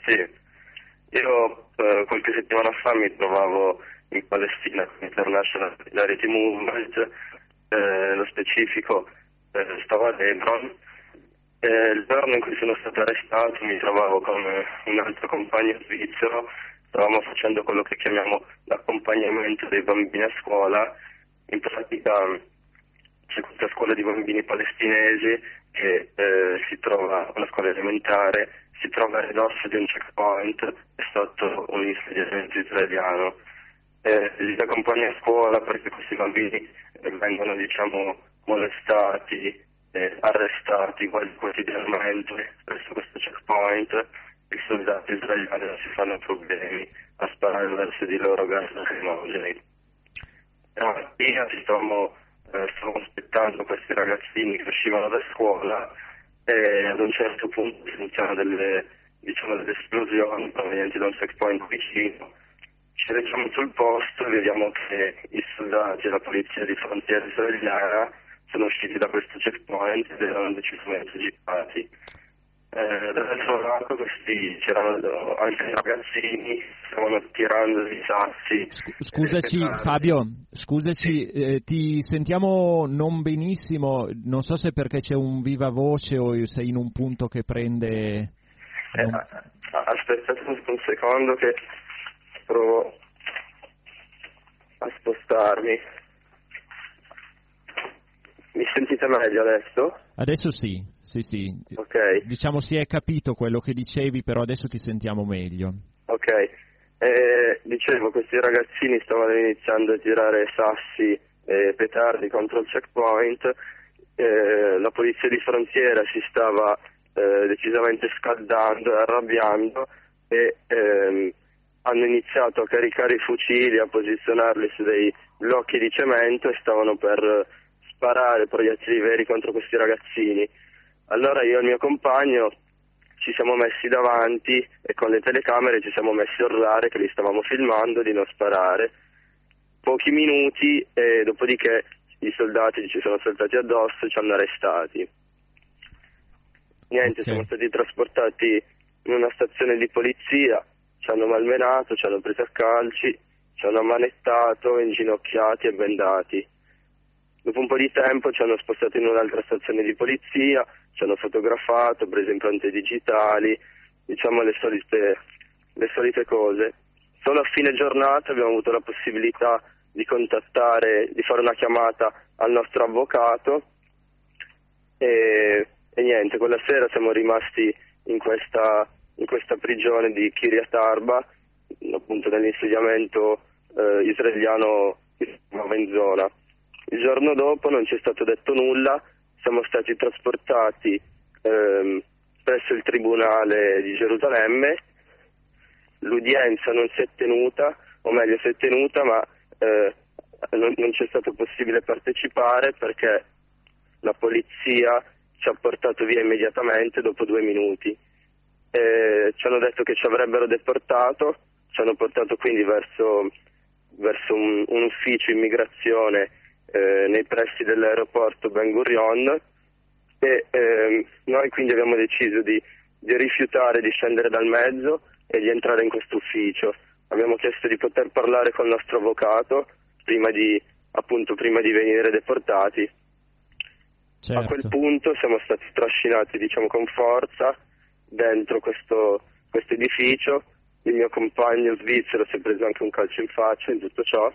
Sì, io qualche settimana fa mi trovavo in Palestina con International Solidarity Movement, nello specifico stavo a Hebron. Il giorno in cui sono stato arrestato mi trovavo con un altro compagno svizzero, stavamo facendo quello che chiamiamo l'accompagnamento dei bambini a scuola. In pratica c'è questa scuola di bambini palestinesi che si trova, una scuola elementare, si trova a ridosso di un checkpoint e sotto un insediamento israeliano. Li accompagno a scuola perché questi bambini vengono, diciamo, molestati, arrestati quasi quotidianamente presso questo checkpoint. I soldati israeliani non si fanno problemi a sparare verso di loro gas lacrimogeni. La mattina stavamo aspettando questi ragazzini che uscivano da scuola e ad un certo punto sentiamo delle esplosioni provenienti da un checkpoint vicino. Ci rechiamo sul posto e vediamo che i soldati e la polizia di frontiera israeliana sono usciti da questo checkpoint ed erano decisamente agitati. Dall'altro lato c'erano altri ragazzini, stavano tirando dei sassi. Scusaci Fabio, ti sentiamo non benissimo, non so se perché c'è un viva voce o sei in un punto che prende... Aspettate un secondo che provo a spostarmi. Mi sentite meglio adesso? Adesso sì. Ok. Diciamo si è capito quello che dicevi, però adesso ti sentiamo meglio. Ok. Dicevo, questi ragazzini stavano iniziando a tirare sassi e petardi contro il checkpoint. La polizia di frontiera si stava decisamente scaldando e arrabbiando e hanno iniziato a caricare i fucili, a posizionarli su dei blocchi di cemento e stavano per sparare proiettili veri contro questi ragazzini. Allora io e il mio compagno ci siamo messi davanti e con le telecamere ci siamo messi a urlare che li stavamo filmando di non sparare. Pochi minuti e dopodiché i soldati ci sono saltati addosso e ci hanno arrestati. Niente, siamo stati trasportati in una stazione di polizia, ci hanno malmenato, ci hanno preso a calci, ci hanno ammanettato, inginocchiati e bendati. Dopo un po' di tempo ci hanno spostato in un'altra stazione di polizia, ci hanno fotografato, preso impronte digitali, diciamo le solite cose. Solo a fine giornata abbiamo avuto la possibilità di fare una chiamata al nostro avvocato e niente, quella sera siamo rimasti in questa prigione di Kiryat Arba, appunto nell'insediamento israeliano che si trovava in zona. Il giorno dopo non ci è stato detto nulla, siamo stati trasportati presso il Tribunale di Gerusalemme, l'udienza non si è tenuta, o meglio si è tenuta ma non c'è stato possibile partecipare perché la polizia ci ha portato via immediatamente dopo 2 minuti. Ci hanno detto che ci avrebbero deportato, ci hanno portato quindi verso un ufficio immigrazione nei pressi dell'aeroporto Ben Gurion e noi quindi abbiamo deciso di rifiutare di scendere dal mezzo e di entrare in questo ufficio. Abbiamo chiesto di poter parlare con il nostro avvocato prima di venire deportati. Certo. A quel punto siamo stati trascinati, diciamo, con forza dentro questo edificio. Il mio compagno svizzero si è preso anche un calcio in faccia in tutto ciò.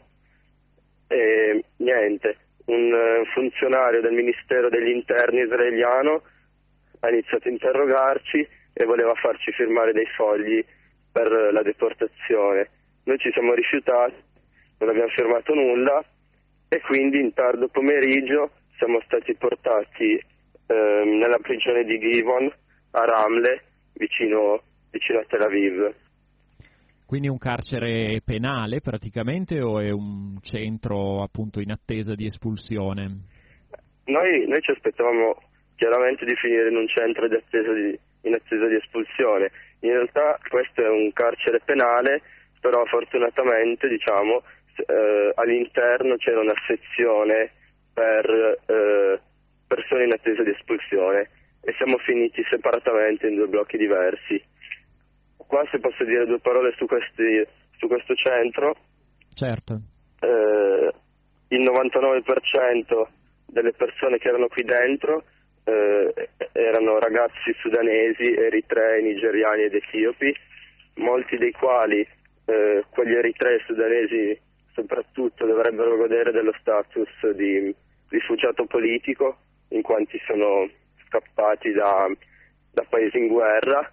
E niente, un funzionario del Ministero degli Interni israeliano ha iniziato a interrogarci e voleva farci firmare dei fogli per la deportazione. Noi ci siamo rifiutati, non abbiamo firmato nulla e quindi in tardo pomeriggio siamo stati portati nella prigione di Givon a Ramle, vicino a Tel Aviv. Quindi un carcere penale praticamente o è un centro appunto in attesa di espulsione? Noi ci aspettavamo chiaramente di finire in un centro in attesa di espulsione. In realtà questo è un carcere penale, però fortunatamente diciamo all'interno c'era una sezione per persone in attesa di espulsione e siamo finiti separatamente in 2 blocchi diversi. qua, se posso dire due parole su questo centro. Certo. Il 99% delle persone che erano qui dentro erano ragazzi sudanesi, eritrei, nigeriani ed etiopi, molti dei quali, quelli eritrei e sudanesi soprattutto, dovrebbero godere dello status di rifugiato politico, in quanto sono scappati da paesi in guerra,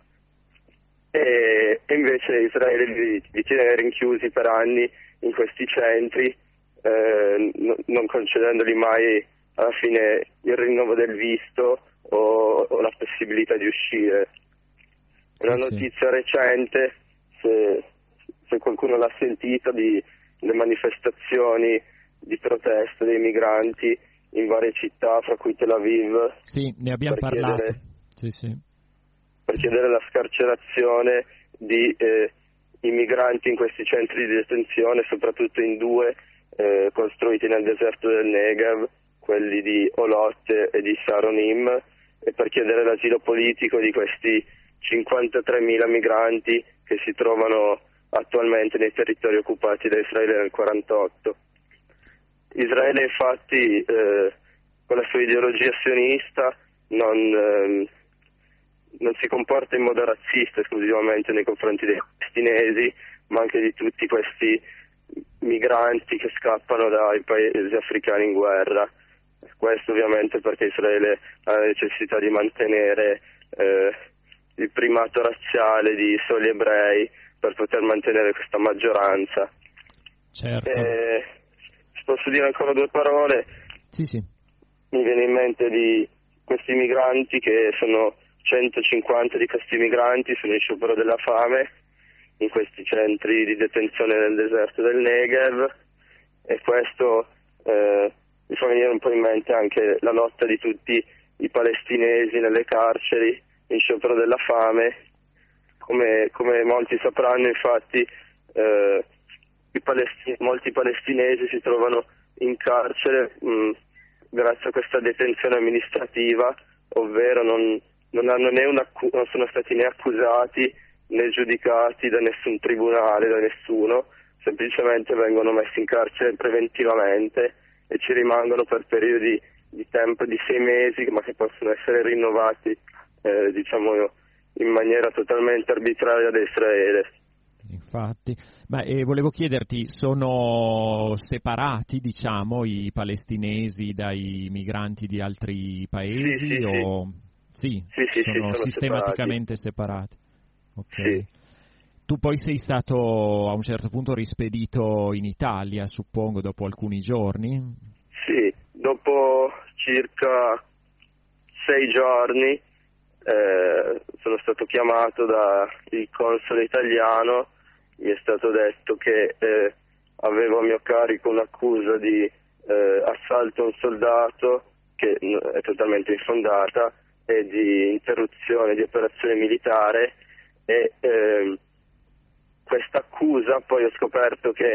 e invece Israele li tiene rinchiusi per anni in questi centri, non concedendoli mai alla fine il rinnovo del visto o la possibilità di uscire. Una notizia recente, se qualcuno l'ha sentita, di le manifestazioni di protesta dei migranti in varie città, fra cui Tel Aviv. Sì, ne abbiamo parlato. Per chiedere la scarcerazione di i in questi centri di detenzione, soprattutto in due costruiti nel deserto del Negev, quelli di Olot e di Saronim, e per chiedere l'asilo politico di questi 53.000 migranti che si trovano attualmente nei territori occupati da Israele nel 1948. Israele infatti con la sua ideologia sionista non si comporta in modo razzista esclusivamente nei confronti dei palestinesi, ma anche di tutti questi migranti che scappano dai paesi africani in guerra. Questo ovviamente perché Israele ha la necessità di mantenere il primato razziale di soli ebrei per poter mantenere questa maggioranza. Certo. Posso dire ancora due parole? Sì. Mi viene in mente di questi migranti, che sono 150 di questi migranti, sono in sciopero della fame in questi centri di detenzione nel deserto del Negev, e questo mi fa venire un po' in mente anche la lotta di tutti i palestinesi nelle carceri in sciopero della fame. Come molti sapranno, infatti, molti palestinesi si trovano in carcere grazie a questa detenzione amministrativa, ovvero non sono stati né accusati né giudicati da nessun tribunale, da nessuno, semplicemente vengono messi in carcere preventivamente e ci rimangono per periodi di tempo di 6 mesi, ma che possono essere rinnovati in maniera totalmente arbitraria da Israele. Infatti, ma volevo chiederti, sono separati, i palestinesi dai migranti di altri paesi? Sì, sono sistematicamente separati. Okay. Sì. Tu poi sei stato a un certo punto rispedito in Italia, suppongo, dopo alcuni giorni? Sì, dopo circa 6 giorni sono stato chiamato dal console italiano. Mi è stato detto che avevo a mio carico un'accusa di assalto a un soldato, che è totalmente infondata, e di interruzione di operazione militare, e questa accusa poi ho scoperto che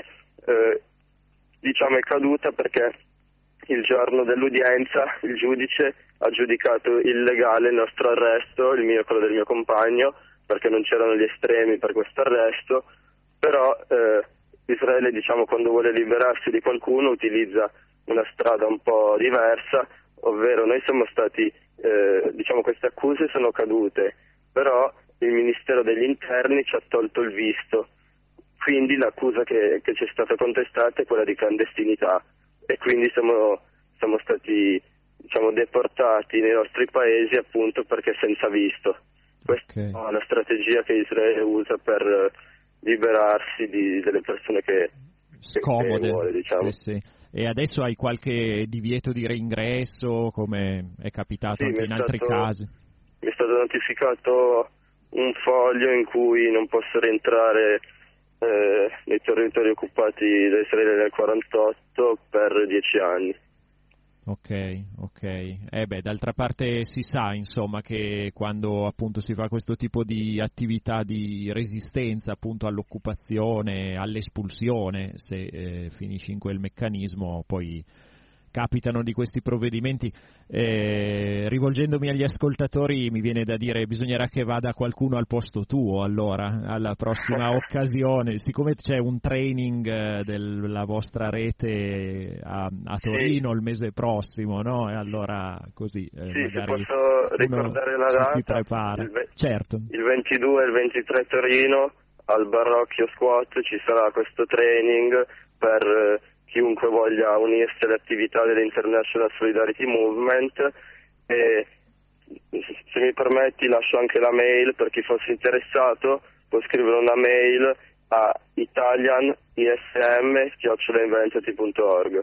è caduta perché il giorno dell'udienza il giudice ha giudicato illegale il nostro arresto, il mio e quello del mio compagno, perché non c'erano gli estremi per questo arresto. Però Israele, quando vuole liberarsi di qualcuno, utilizza una strada un po' diversa, ovvero noi siamo stati, queste accuse sono cadute, però il Ministero degli Interni ci ha tolto il visto, quindi l'accusa che ci è stata contestata è quella di clandestinità, e quindi siamo stati deportati nei nostri paesi appunto perché senza visto. Questa è la strategia che Israele usa per liberarsi delle persone che scomode, vuole, Sì. E adesso hai qualche divieto di reingresso, come è capitato anche in altri casi? Mi è stato notificato un foglio in cui non posso rientrare nei territori occupati da Israele nel 1948 per 10 anni. Ok. D'altra parte si sa, che quando appunto si fa questo tipo di attività di resistenza appunto all'occupazione, all'espulsione, se finisci in quel meccanismo, poi capitano di questi provvedimenti, rivolgendomi agli ascoltatori mi viene da dire bisognerà che vada qualcuno al posto tuo allora, alla prossima occasione, siccome c'è un training della vostra rete a Torino il mese prossimo, no? E allora così magari posso ricordare la data, si prepara. Certo. Il 22 e il 23 Torino al Barocchio Squat ci sarà questo training per chiunque voglia unirsi alle attività dell'International Solidarity Movement, e se mi permetti lascio anche la mail per chi fosse interessato, può scrivere una mail a italianism@inventati.org.